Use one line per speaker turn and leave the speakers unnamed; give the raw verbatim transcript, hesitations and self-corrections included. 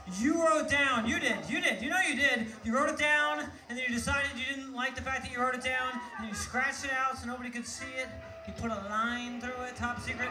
You wrote down, you did, you did, you know you did. You wrote it down, and then you decided you didn't like the fact that you wrote it down, and you scratched it out so nobody could see it. You put a line through it, top secret.